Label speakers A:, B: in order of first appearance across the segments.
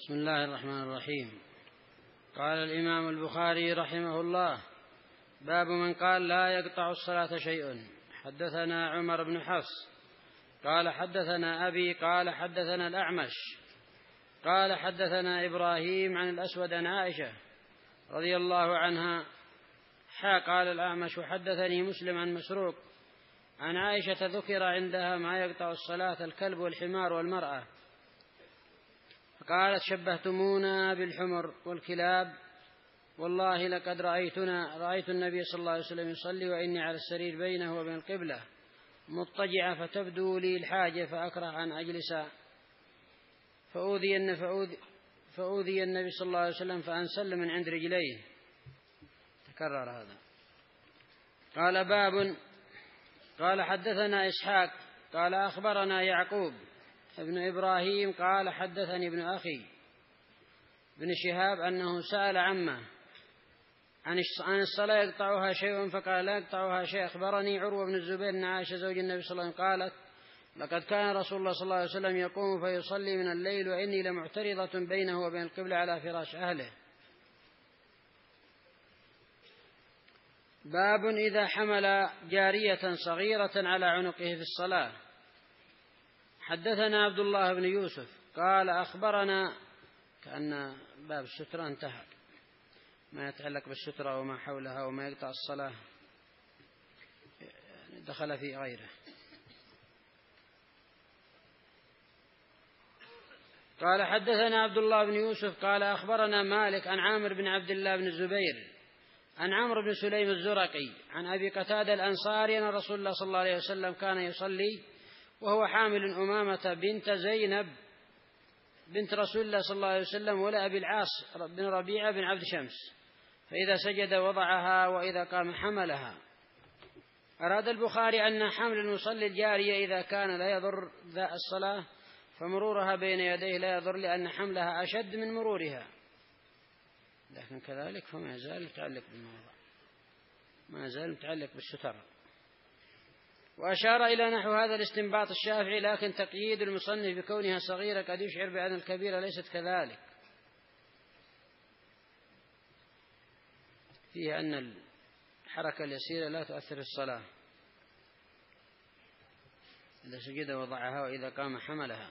A: بسم الله الرحمن الرحيم. قال الإمام البخاري رحمه الله: باب من قال لا يقطع الصلاة شيء. حدثنا عمر بن حفص قال حدثنا أبي قال حدثنا الأعمش قال حدثنا إبراهيم عن الأسود عن عائشة رضي الله عنها قال الأعمش وحدثني مسلم عن مسروق عن عائشة ذكر عندها ما يقطع الصلاة: الكلب والحمار والمرأة. فقالت: شبهتمونا بالحمر والكلاب، والله لقد رأيت النبي صلى الله عليه وسلم يصلي وإني على السرير بينه وبين القبلة مضطجعة، فتبدو لي الحاجة فأكره أن أجلس فأوذي النبي صلى الله عليه وسلم فأنسل من عند رجليه. تكرر هذا. قال: باب. قال: حدثنا إسحاق قال أخبرنا يعقوب ابن إبراهيم قال حدثني ابن أخي بن شهاب أنه سأل عمه عن الصلاة يقطعها شيء فقال: لا يقطعها شيء. أخبرني عروة بن الزبير أن عائشة زوج النبي صلى الله عليه وسلم قالت: لقد كان رسول الله صلى الله عليه وسلم يقوم فيصلي من الليل وإني لمعترضة بينه وبين القبلة على فراش أهله. باب إذا حمل جارية صغيرة على عنقه في الصلاة. حدثنا عبد الله بن يوسف قال أخبرنا، كأن باب السترة انتهى، ما يتعلق بالسترة وما حولها وما يقطع الصلاة دخل في غيره. قال: حدثنا عبد الله بن يوسف قال أخبرنا مالك عن عامر بن عبد الله بن الزبير عن عمرو بن سليم الزرقي عن أبي قتادة الأنصاري أن رسول الله صلى الله عليه وسلم كان يصلي وهو حامل أمامة بنت زينب بنت رسول الله صلى الله عليه وسلم ولا أبي العاص بن ربيعة بن عبد شمس، فإذا سجد وضعها وإذا قام حملها. أراد البخاري أن حمل المصلي الجارية إذا كان لا يضر ذا الصلاة فمرورها بين يديه لا يضر، لأن حملها أشد من مرورها، لكن كذلك فما يزال متعلق بالموضوع، ما يزال متعلق بالستر. وأشار إلى نحو هذا الاستنباط الشافعي، لكن تقييد المصنف بكونها صغيرة قد يشعر بأن الكبيرة ليست كذلك، فيه أن الحركة اليسيرة لا تؤثر في الصلاة، إذا سجد وضعها وإذا قام حملها.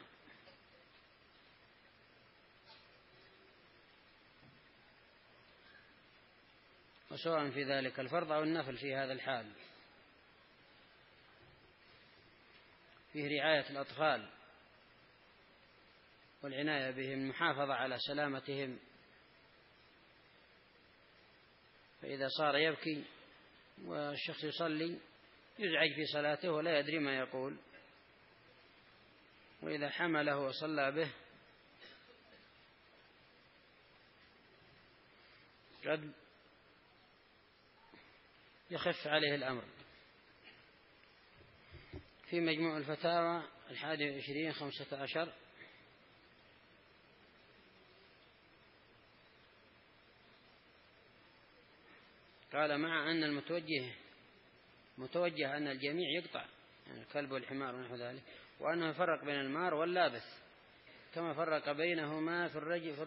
A: وسواء في ذلك الفرض أو النفل في هذا الحال. فيه رعاية الأطفال والعناية بهم، المحافظة على سلامتهم، فإذا صار يبكي والشخص يصلي يزعج في صلاته ولا يدري ما يقول، وإذا حمله وصلى به قد يخف عليه الأمر. في مجموع الفتاوى 21-15 قال: مع أن متوجه أن الجميع يقطع، يعني الكلب والحمار ونحو ذلك، وأنه يفرق بين المار واللابث كما فرق بينهما في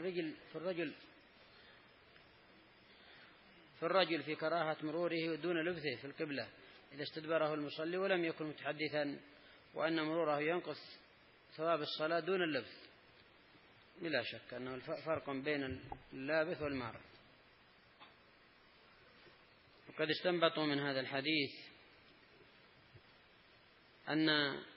A: الرجل في كراهة مروره دون لبثه في القبلة إذا استدبره المصلي ولم يكن متحدثا، وأن مروره ينقص ثواب الصلاة دون اللبث، بلا شك أنه فرق بين اللابث والمار. وقد استنبطوا من هذا الحديث أن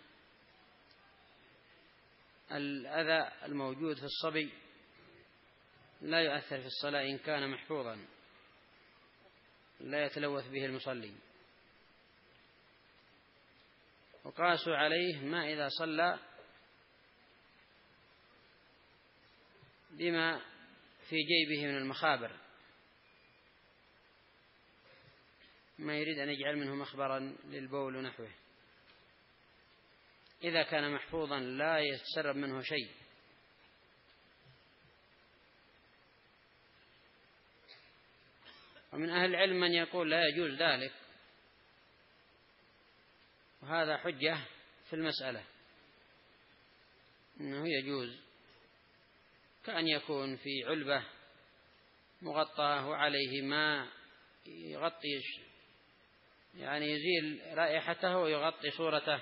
A: الأذى الموجود في الصبي لا يؤثر في الصلاة إن كان محفوظا، لا يتلوث به المصلي. وقاسوا عليه ما إذا صلى بما في جيبه من المخابر، ما يريد أن يجعل منه مخبرا للبول ونحوه، إذا كان محفوظا لا يتسرب منه شيء. ومن أهل العلم من يقول لا يجوز ذلك، وهذا حجة في المسألة، أنه يجوز كأن يكون في علبة مغطاة وعليه ماء يغطي، يعني يزيل رائحته ويغطي صورته.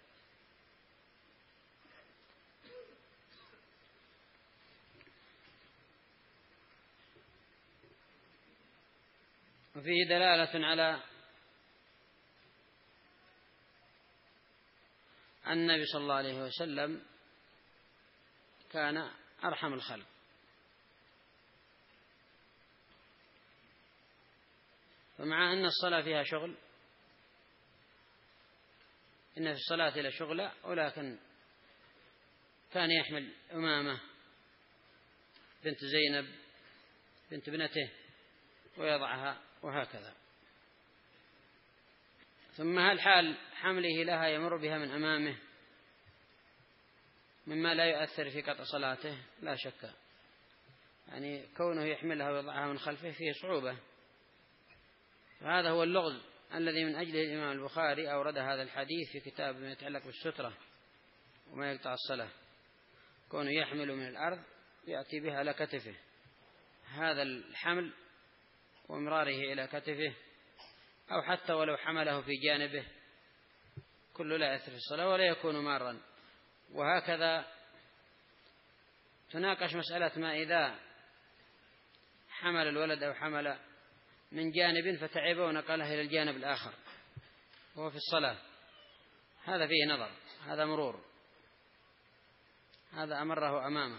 A: وفيه دلالة على النبي صلى الله عليه وسلم كان أرحم الخلق، فمع أن الصلاة فيها شغل، إن في الصلاة لشغلة، ولكن كان يحمل أمامة بنت زينب بنت ابنته ويضعها وهكذا. ثم هل حال حمله لها يمر بها من أمامه مما لا يؤثر في قطع صلاته؟ لا شك، يعني كونه يحملها ويضعها من خلفه فيه صعوبة. فهذا هو اللغز الذي من أجله الإمام البخاري أورد هذا الحديث في كتاب ما يتعلق بالسترة وما يقطع الصلاة، كونه يحمل من الأرض يأتي بها على كتفه. هذا الحمل وامراره إلى كتفه أو حتى ولو حمله في جانبه كل لا يأثر في الصلاة ولا يكون مارا. وهكذا تناقش مسألة ما إذا حمل الولد أو حمل من جانب فتعب ونقله إلى الجانب الآخر وهو في الصلاة، هذا فيه نظر، هذا مرور، هذا أمره أمامه.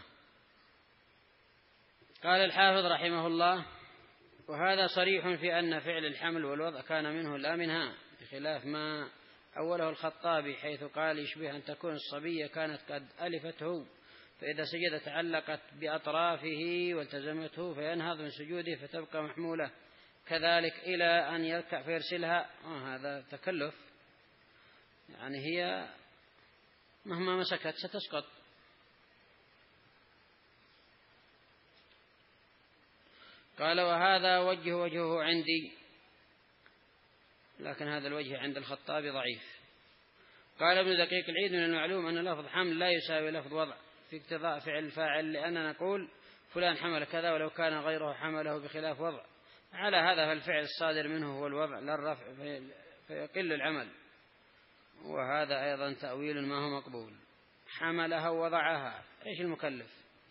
A: قال الحافظ رحمه الله: وهذا صريح في أن فعل الحمل والوضع كان منه لا منها، بخلاف ما أوله الخطابي حيث قال يشبه أن تكون الصبية كانت قد ألفته فإذا سجد تعلقت بأطرافه والتزمته فينهض من سجوده فتبقى محمولة كذلك إلى أن يركع فيرسلها. هذا تكلف، يعني هي مهما مسكت ستسقط. قال: وهذا وجهه عندي، لكن هذا الوجه عند الخطابي ضعيف. قال ابن دقيق العيد: من المعلوم أن لفظ حمل لا يساوي لفظ وضع في اقتضاء فعل الفاعل، لأننا نقول فلان حمل كذا ولو كان غيره حمله بخلاف وضع. على هذا فالفعل الصادر منه هو الوضع لا الرفع فيقل العمل، وهذا أيضا تأويل ما هو مقبول. حملها ووضعها، إيش المكلف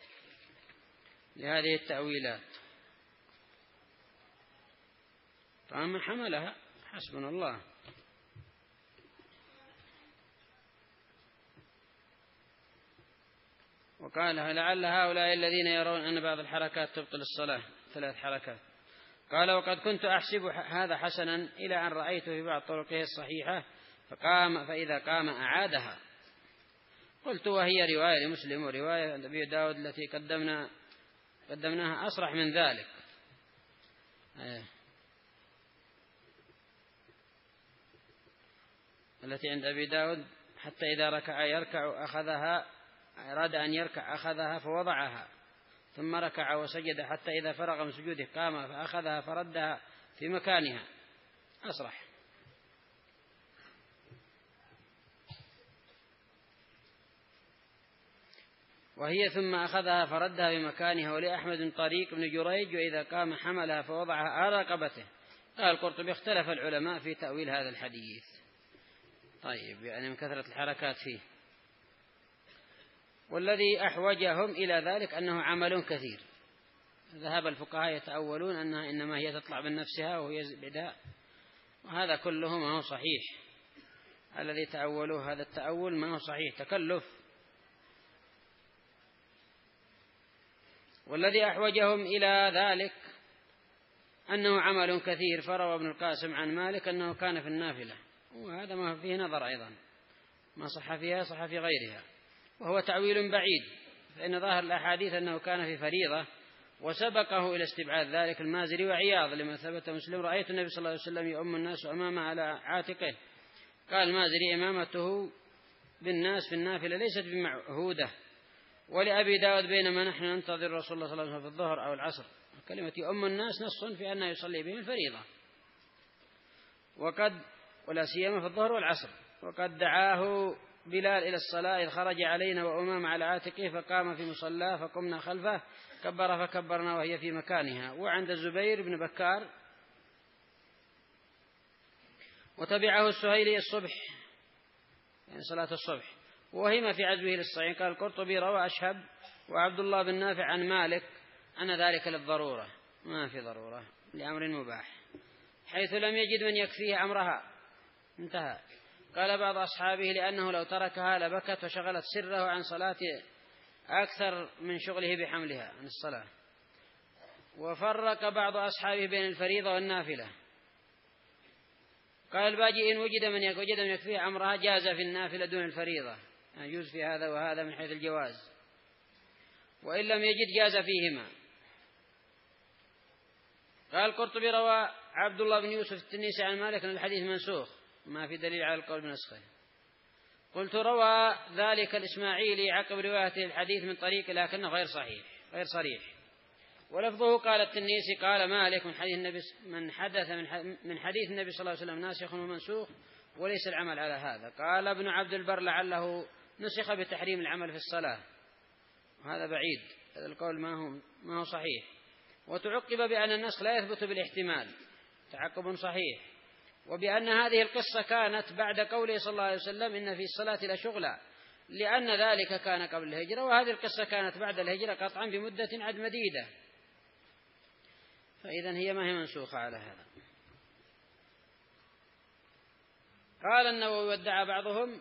A: لهذه التأويلات؟ طالما حملها حسبنا الله. وقال: لعل هؤلاء الذين يرون أن بعض الحركات تبطل الصلاة 3 حركات. قال: وقد كنت أحسب هذا حسنا إلى أن رأيته في بعض طرقه الصحيحة فإذا قام أعادها. قلت: وهي رواية لمسلم ورواية أبي داود التي قدمناها أصرح من ذلك. التي عند أبي داود: حتى إذا يركع أخذها، أراد أن يركع أخذها فوضعها ثم ركع وسجد حتى إذا فرغ من سجوده قام فأخذها فردها في مكانها. أصرح. وهي ثم أخذها فردها في مكانها. ولأحمد طريق بن جريج: وإذا قام حملها فوضعها على رقبته. قال القرطبي: اختلف العلماء في تأويل هذا الحديث. طيب، يعني من كثرة الحركات فيه. والذي أحوجهم إلى ذلك أنه عمل كثير. ذهب الفقهاء يتأولون أنها إنما هي تطلع من نفسها وهي بداء، وهذا كله ما هو صحيح. الذي تأولوه هذا التأول ما هو صحيح، تكلف. والذي أحوجهم إلى ذلك أنه عمل كثير، فروى ابن القاسم عن مالك أنه كان في النافلة، وهذا ما فيه نظر أيضا، ما صح فيها صح في غيرها، وهو تأويل بعيد، فإن ظاهر الأحاديث أنه كان في فريضة، وسبقه إلى استبعاد ذلك المازري وعياض لما ثبت مسلم: رأيت النبي صلى الله عليه وسلم يؤم الناس أمامه على عاتقه. قال المازري: إمامته بالناس في النافلة ليست بمعهودة. ولأبي داود: بينما نحن ننتظر رسول الله صلى الله عليه وسلم في الظهر أو العصر. كلمة يؤم الناس نص في أنه يصلي بهم الفريضة، ولا سيما في الظهر والعصر. وقد دعاه بلال إلى الصلاة إذ خرج علينا وأمام على عاتقه فقام في مصلاه فقمنا خلفه كبر فكبرنا وهي في مكانها. وعند الزبير بن بكار وتبعه السهيلي الصبح يعني صلاة الصبح وهم في عزوه للصحيح. قال القرطبي روى أشهب وعبد الله بن نافع عن مالك أن ذلك للضرورة ما في ضرورة لأمر مباح حيث لم يجد من يكفيه أمرها انتهى. قال بعض أصحابه لأنه لو تركها لبكت وشغلت سره عن صلاته أكثر من شغله بحملها عن الصلاة. وفرق بعض أصحابه بين الفريضة والنافلة. قال الباجي إن وجد من يكفيه أمرها جاز في النافلة دون الفريضة يعني يجوز في هذا وهذا من حيث الجواز وإن لم يجد جاز فيهما. قال القرطبي روى عبد الله بن يوسف التنيسي عن مالك أن الحديث منسوخ ما في دليل على القول بنسخه. قلت روى ذلك الإسماعيلي عقب روايته الحديث من طريق لكنه غير صريح ولفظه قال التنيسي قال مالك من حديث النبي صلى الله عليه وسلم ناسخ ومنسوخ وليس العمل على هذا. قال ابن عبد البر لعله نسخ بتحريم العمل في الصلاة وهذا بعيد هذا القول ما هو صحيح. وتعقب بأن النسخ لا يثبت بالاحتمال تعقب صحيح وبأن هذه القصة كانت بعد قوله صلى الله عليه وسلم إن في الصلاة لشغلا لأن ذلك كان قبل الهجرة وهذه القصة كانت بعد الهجرة قطعا بمدة عد مديدة فإذا هي ما هي منسوخة على هذا. قال النووي وادعى بعضهم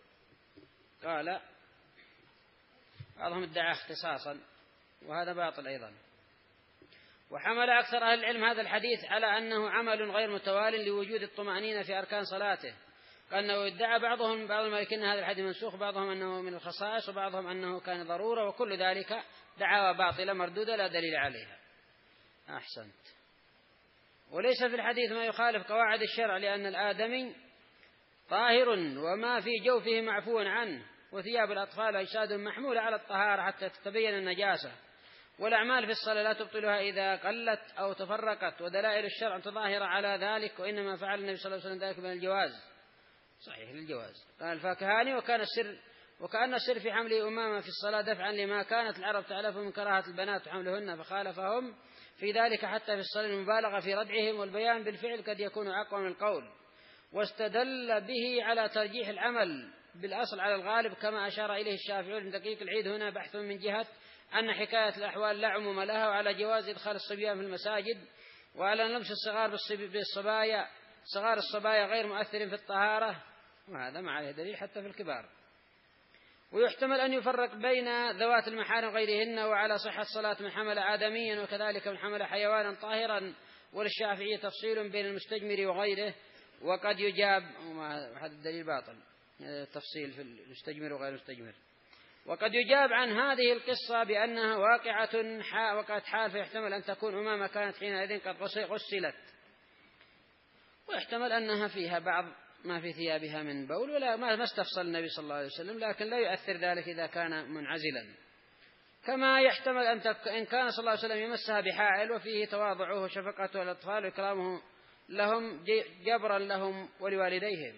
A: ادعى اختصاصا وهذا باطل أيضا. وحمل أكثر أهل العلم هذا الحديث على أنه عمل غير متوال لوجود الطمأنينة في أركان صلاته. قال أنه ادعى بعض المالكين هذا الحديث منسوخ بعضهم أنه من الخصائص وبعضهم أنه كان ضرورة وكل ذلك دعاوى باطلة مردودة لا دليل عليها. أحسنت. وليس في الحديث ما يخالف قواعد الشرع لأن الآدمي طاهر وما في جوفه معفو عنه وثياب الأطفال أجساد محمولة على الطهارة حتى تتبين النجاسة والأعمال في الصلاة لا تبطلها إذا قلت أو تفرقت ودلائل الشرع تظاهر على ذلك وإنما فعل النبي صلى الله عليه وسلم ذلك من الجواز صحيح للجواز. قال الفاكهاني وكأن السر في حمل أمامة في الصلاة دفعا لما كانت العرب تعلف من كراهة البنات وحملهن فخالفهم في ذلك حتى في الصلاة المبالغة في ردعهم والبيان بالفعل قد يكون أقوى من القول واستدل به على ترجيح العمل بالأصل على الغالب كما أشار إليه الشافعي من دقيق العيد. هنا بحث من جهة أن حكاية الأحوال لا عموم لها وعلى جواز إدخال الصبيان في المساجد وعلى لمس الصغار بالصبايا صغار الصبايا غير مؤثر في الطهارة وهذا ما عليه دليل حتى في الكبار. ويحتمل أن يفرق بين ذوات المحارم غيرهن وعلى صحة صلاة من حمل آدميا وكذلك من حمل حيوانا طاهرا. وللشافعي تفصيل بين المستجمر وغيره وقد يجاب هذا الدليل باطل تفصيل في المستجمر وغير المستجمر. وقد يجاب عن هذه القصة بأنها وقعت حال فيحتمل أن تكون أمامة كانت حينئذ قد غسلت ويحتمل أنها فيها بعض ما في ثيابها من بول ولا ما استفصل النبي صلى الله عليه وسلم لكن لا يؤثر ذلك إذا كان منعزلا. كما يحتمل إن كان صلى الله عليه وسلم يمسها بحائل وفيه تواضعه وشفقته الأطفال وإكرامه لهم جبرا لهم ولوالديهم.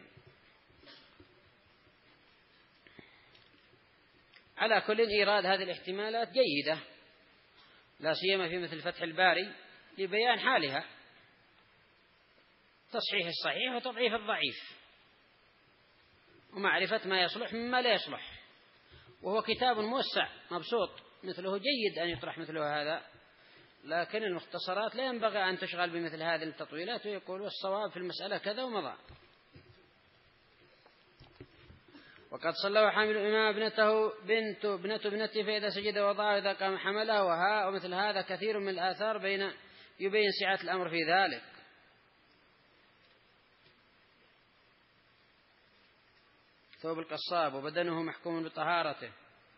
A: على كل إيراد هذه الاحتمالات جيدة لا سيما في مثل فتح الباري لبيان حالها تصحيح الصحيح وتضعيف الضعيف ومعرفة ما يصلح مما لا يصلح وهو كتاب موسع مبسوط مثله جيد أن يطرح مثله هذا لكن المختصرات لا ينبغي أن تشغل بمثل هذه التطويلات ويقول والصواب في المسألة كذا ومضى. وقد صلى وحامل الإمام ابنة ابنته فإذا سجد وضعه إذا قام حمله ومثل هذا كثير من الآثار يبين سعة الأمر في ذلك. ثوب القصاب وبدنه محكوم بطهارته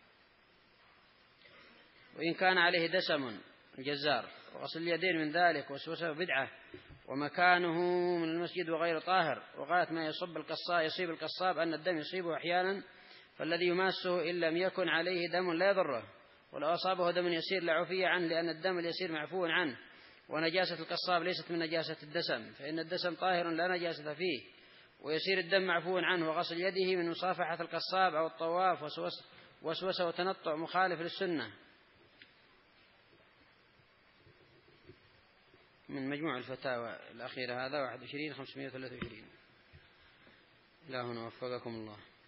A: وإن كان عليه دسم الجزار وغسل اليدين من ذلك وسوسه بدعة ومكانه من المسجد وغير طاهر. وغاية ما يصيب القصاب أن الدم يصيبه أحيانا فالذي يماسه إن لم يكن عليه دم لا يضره ولو أصابه دم يسير لعفي عنه لأن الدم اليسير معفو عنه. ونجاسة القصاب ليست من نجاسة الدسم فإن الدسم طاهر لا نجاسة فيه ويسير الدم معفو عنه، وغسل يده من مصافحة القصاب أو الطواف، وسوسة وتنطع مخالف للسنة. من مجموع الفتاوى الأخيرة هذا 21/523. إلى هنا وفقكم الله.